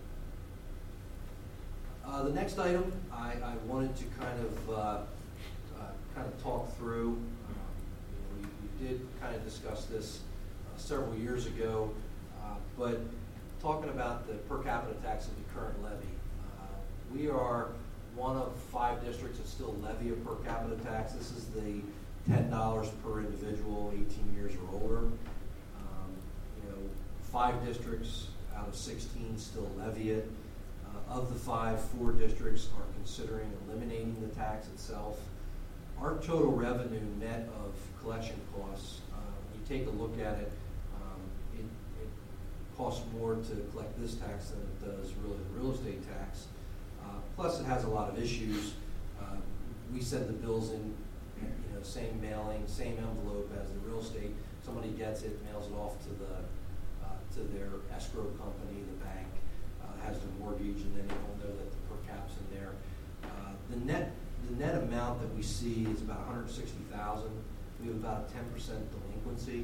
Uh, the next item, I, I wanted to kind of, uh, uh, kind of talk through, um, you know, we, we did kind of discuss this uh, several years ago, uh, but talking about the per capita tax of the current levy, uh, we are one of five districts that still levy a per capita tax. This is the ten dollars per individual, eighteen years or older. Um, you know, five districts out of sixteen still levy it. Uh, of the five, four districts are considering eliminating the tax itself. Our total revenue net of collection costs, uh, when you take a look at it, um, it, it costs more to collect this tax than it does really the real estate tax. Uh, plus, it has a lot of issues. Uh, we send the bills in, you know, same mailing, same envelope as the real estate. Somebody gets it, mails it off to the uh, to their escrow company, the bank, uh, has their mortgage, and then they don't know that the per cap's in there. Uh, the net the net amount that we see is about one hundred sixty thousand. We have about a ten percent delinquency.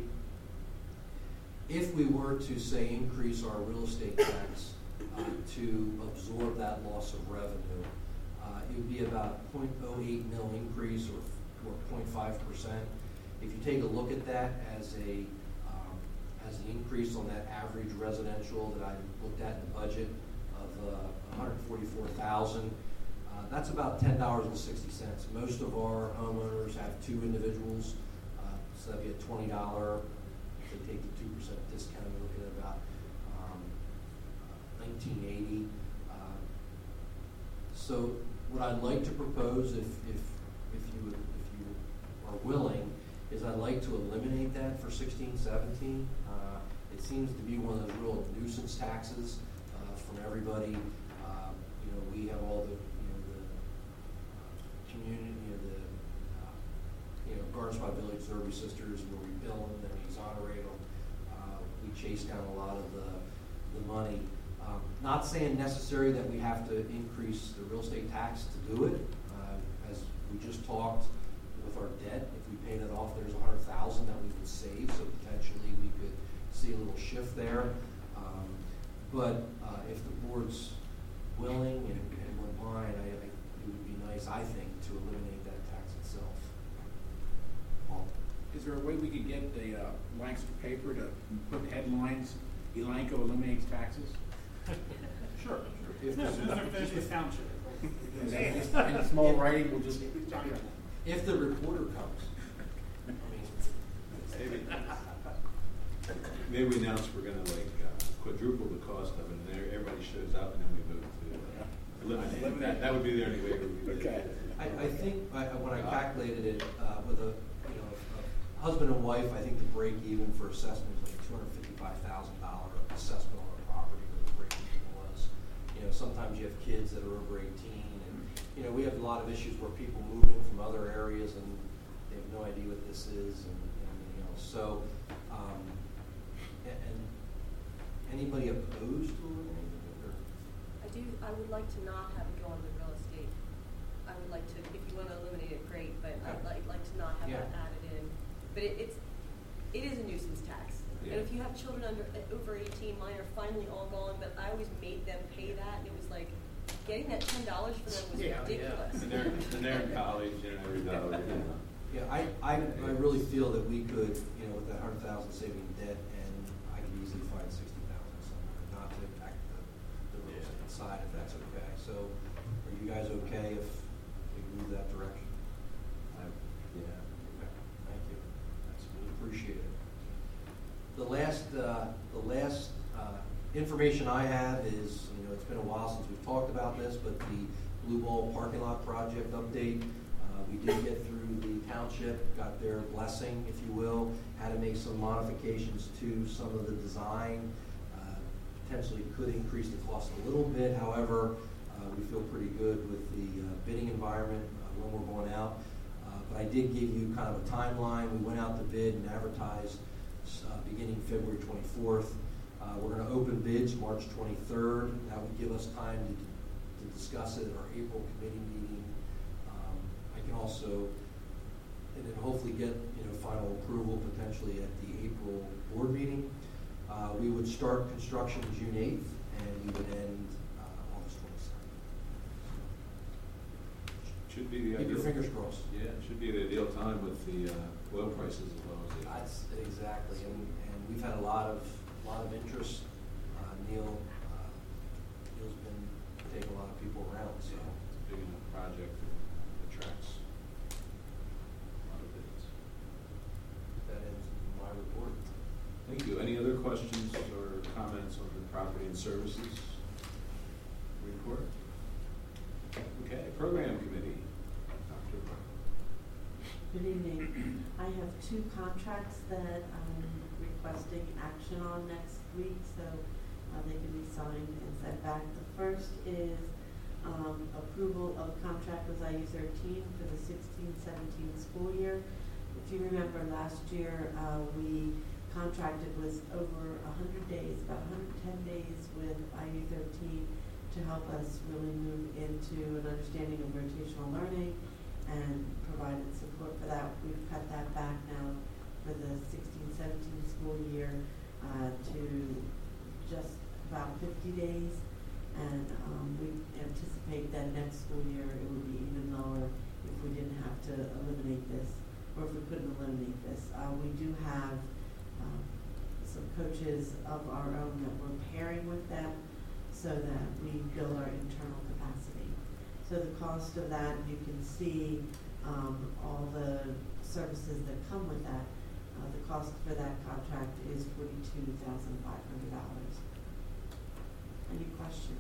If we were to say increase our real estate tax uh, to absorb that loss of revenue, uh, it would be about zero point zero eight mil increase, or or zero point five percent. If you take a look at that as a um, as an increase on that average residential that I looked at in the budget of uh, one hundred forty-four thousand, uh, that's about ten dollars and sixty cents. Most of our homeowners have two individuals, uh, so that'd be a twenty dollars. If they take the two percent discount, we're looking at about um, uh, nineteen eighty. Uh, so what I'd like to propose, if if if you would, if you are willing, is I'd like to eliminate that for sixteen seventeen. Uh, it seems to be one of those real nuisance taxes uh, from everybody. Uh, you know, we have all the you know the uh, community, you know, the uh, you know Gardner Spot Village Derby Sisters, where we bill them and we exonerate them. Uh, we chase down a lot of the the money. Um, not saying necessary that we have to increase the real estate tax to do it. Uh, as we just talked with our debt, if we pay that off, there's a hundred thousand that we could save. So potentially we could see a little shift there. Um, but uh, if the board's willing and, and would mind, I, I, it would be nice, I think, to eliminate that tax itself. Paul? Is there a way we could get the uh, Lancaster paper to put headlines, Elanco eliminates taxes? Sure. As soon as they're finished with township. And then just in small writing, we'll just. If the reporter comes. I mean, Maybe, maybe we announce we're gonna like uh, quadruple the cost of it, and there, everybody shows up, and then we move to uh, eliminate. That, that would be the only way we would. Okay. I, I think I, when I calculated it uh, with a you know a husband and wife, I think the break even for assessment is like two hundred fifty-five thousand dollar assessment on a property. Where the break even was. You know, sometimes you have kids that are over eighteen, and you know we have a lot of issues where people move in from other areas and they have no idea what this is and, and everything else. So, um, and, and anybody opposed to eliminating it? Or? I do, I would like to not have it go on the real estate. I would like to, if you want to eliminate it, great, but I'd like, like to not have Yeah. that added in. But it, it's, it is a nuisance tax. Yeah. And if you have children under, over eighteen, mine are finally all gone, but I always made them pay that, and it was like, getting that ten dollars for them was Yeah, ridiculous. And they're, and they're in college, you know, every dollar. You know. Yeah, I, I, I really feel that we could, you know, with that hundred thousand saving debt, and I could easily find sixty thousand somewhere, not to impact the, the real estate side, if that's okay. So, are you guys okay if we move that direction? I, yeah. Okay, thank you. That's really appreciated. The last, uh, the last uh, information I have is, you know, it's been a while since we've talked about this, but the Blue Ball parking lot project update. Uh, we did get through the township, got their blessing, if you will, had to make some modifications to some of the design. Uh, potentially could increase the cost a little bit. However, uh, we feel pretty good with the uh, bidding environment uh, when we're going out. Uh, but I did give you kind of a timeline. We went out to bid and advertised uh, beginning February twenty-fourth. Uh, we're going to open bids March twenty-third. That would give us time to, to discuss it at our April committee meeting. Um, I can also, and then hopefully get you know final approval potentially at the April board meeting. Uh, we would start construction June eighth, and we would end uh, August twenty-second. Should be the Keep your ideal. fingers crossed. Yeah, it should be the ideal time. time with the uh, oil prices as low as they are. That's exactly, and, and we've had a lot of, lot of interest. Uh, Neil, uh, Neil's been taking a lot of people around, so. It's a big enough project that attracts a lot of bids. That ends my report. Thank you. Any other questions or comments on the property and services report? Okay, program committee. Doctor Brown. Good evening. I have two contracts that I'm requesting action on next week, so uh, they can be signed and sent back. The first is um, approval of contract with I U thirteen for the sixteen seventeen school year. If you remember last year, uh, we contracted with over one hundred days, about one hundred ten days with I U thirteen to help us really move into an understanding of rotational learning and provided support for that. We've cut that back now for the sixteen seventeen school year uh, to just about fifty days. And um, we anticipate that next school year it would be even lower if we didn't have to eliminate this, or if we couldn't eliminate this. Uh, we do have um, some coaches of our own that we're pairing with them so that we build our internal capacity. So the cost of that, you can see um, all the services that come with that. Uh, the cost for that contract is forty-two thousand five hundred dollars. Any questions?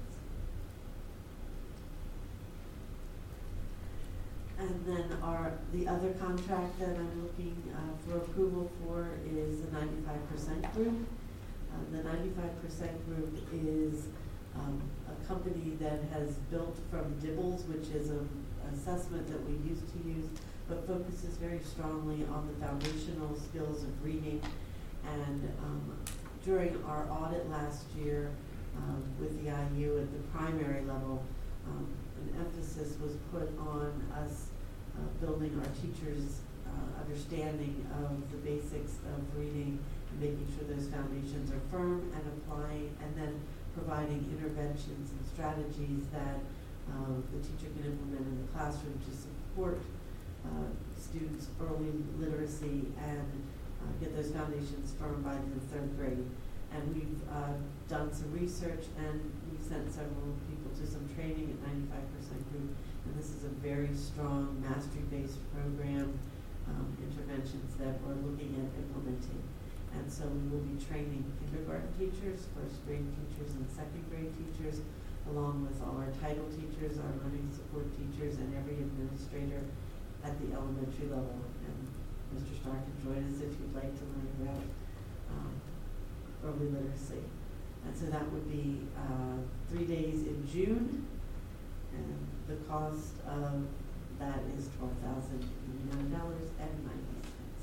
And then our, the other contract that I'm looking uh, for approval for is the ninety-five percent group. Uh, the ninety-five percent group is um, a company that has built from Dibbles, which is an assessment that we used to use, but focuses very strongly on the foundational skills of reading. And um, during our audit last year um, with the I U at the primary level, um, an emphasis was put on us uh, building our teachers' uh, understanding of the basics of reading and making sure those foundations are firm and applying, and then providing interventions and strategies that uh, the teacher can implement in the classroom to support uh, students' early literacy and uh, get those foundations firm by the third grade. And we've uh, done some research, and we've sent several people to some training at ninety-five percent group. And this is a very strong mastery-based program, um, interventions that we're looking at implementing. And so we will be training kindergarten teachers, first grade teachers, and second grade teachers, along with all our title teachers, our learning support teachers, and every administrator at the elementary level. And Mister Starr can join us if you'd like to learn about um, early literacy. And so that would be uh, three days in June, and the cost of that is twelve thousand eighty-nine dollars and ninety cents.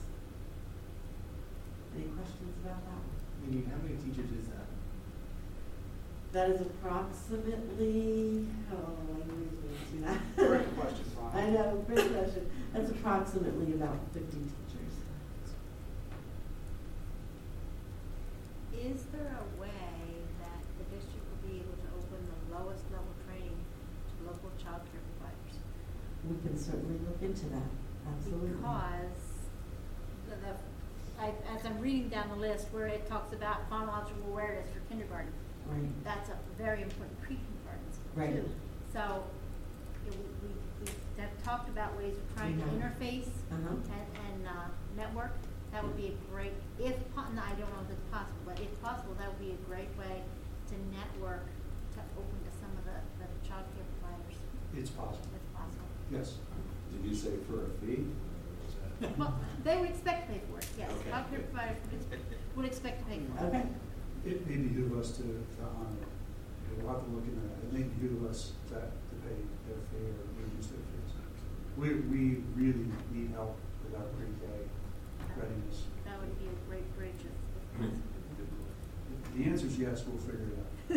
Any questions about that? We need, how many teachers is that? That is approximately, oh, I always see that. Great question, Ron. I know, great question. That's approximately about fifty teachers. Is there a way that the district will be able to open the lowest level training to local child care providers? We can certainly look into that, absolutely. Because the, the I, as I'm reading down the list where it talks about phonological awareness for kindergarten, Right. that's a very important pre-kindergarten skill Right. too. So it, we, we, we have talked about ways of trying We to have. interface Uh-huh. and, and uh, network. That would be a great, if, po- no, I don't know if it's possible, but if possible, that would be a great way to network, to open to some of the, the child care providers, It's possible, if possible. yes. Did you say for a fee? Or was that- Well, they would expect to pay for it, yes. Okay. Child care providers would expect, would expect to pay for it. Okay. It may behoove us to, to honor it. We'll have to look into that. It may behoove us to, to pay their fee or reduce their fees. We, we really need help with our pre-K readiness. That would be a great bridge if, if possible. The answer is yes, we'll figure it out.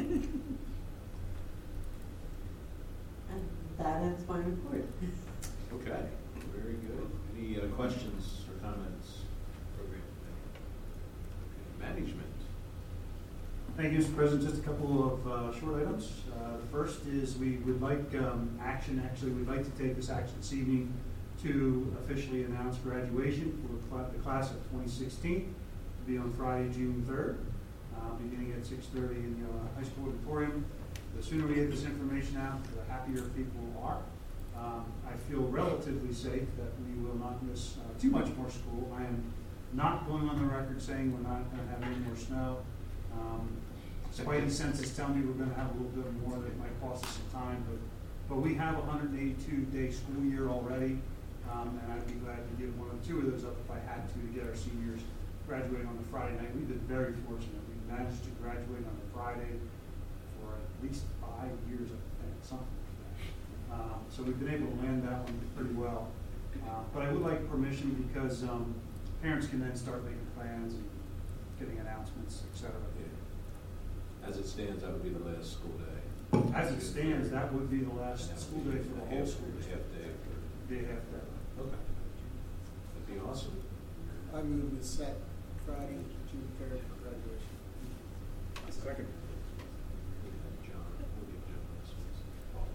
And that ends my report. Okay, very good. Any uh, questions or comments? Program. Okay. Management. Thank you, Mister President. Just a couple of uh, short items. Uh, the first is we would like um, action, actually, we'd like to take this action this evening to officially announce graduation for the cla- the class of twenty sixteen, to be on Friday, June third, uh, beginning at six thirty in the uh, high school auditorium. The sooner we get this information out, the happier people are. Um, I feel relatively safe that we will not miss uh, too much more school. I am not going on the record saying we're not going to have any more snow. Um, Spidey senses tell me we're going to have a little bit more that might cost us some time, but but we have a one hundred eighty-two day school year already, um, and I'd be glad to give one or two of those up if I had to to get our seniors graduating on the Friday night. We've been very fortunate. We managed to graduate on the Friday for at least five years, I think, something like that. Um, so we've been able to land that one pretty well. Uh, but I would like permission because um, parents can then start making plans and getting announcements, et cetera. Yeah. As it stands, that would be the last school day. As it stands, that would be the last And that school would be day for the whole half- school the district. Half day for. Day after. Okay. That'd be awesome. I move to set Friday, June third for graduation. Second. John, we'll give John this one.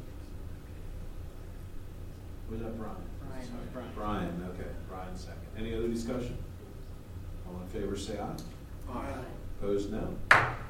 Was that Brian? Brian. Sorry. Brian. Brian, okay, Brian second. Any other discussion? All in favor, say aye. Aye. Opposed, no.